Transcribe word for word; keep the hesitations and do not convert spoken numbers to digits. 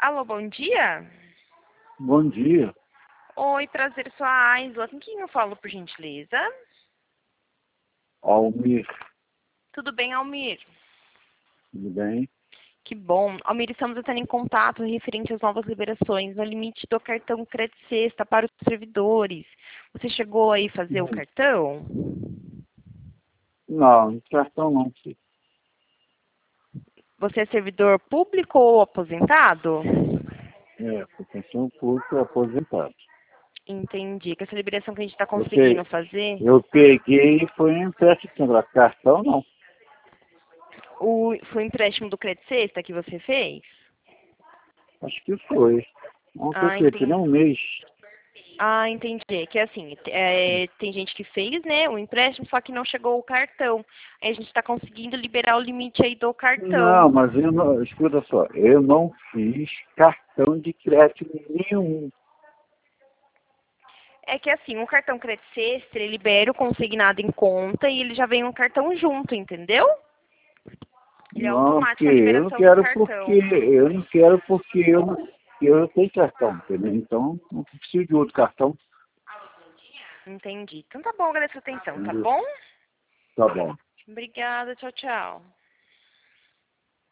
Alô, bom dia? Bom dia, Oi, prazer, sou a Aisla. Com quem eu falo, por gentileza? Almir, Tudo bem, Almir? tudo bem? Que bom. Almir, estamos entrando em contato referente às novas liberações no limite do cartão Crédito Sexta para os servidores. Você chegou aí fazer o Hum. cartão? Não, cartão não. Filho. Você é servidor público ou aposentado? É, proteção pública aposentado. Entendi. Que essa liberação que a gente está Eu, pe... conseguindo fazer, eu peguei e foi um empréstimo, agora cartão não. o... foi o empréstimo do Crédito Sexta que você fez? Acho que foi. Não sei Ah, se foi, não um entendi. mês. Ah, entendi. Que assim, é, tem gente que fez, né, o empréstimo, só que não chegou o cartão. Aí a gente está conseguindo liberar o limite aí do cartão. Não, mas eu não, escuta só, eu não fiz cartão de crédito nenhum. É que assim, o cartão Crédito Sexta, ele libera o consignado em conta e ele já vem um cartão junto, entendeu? Ele é Não, porque automático a eu não liberação do quero porque cartão. eu não quero porque eu não, eu não tenho cartão, entendeu? Então não preciso de outro cartão. Entendi. Então tá bom, agradeço a atenção, tá Entendeu? bom? Tá bom. Obrigada, tchau, tchau.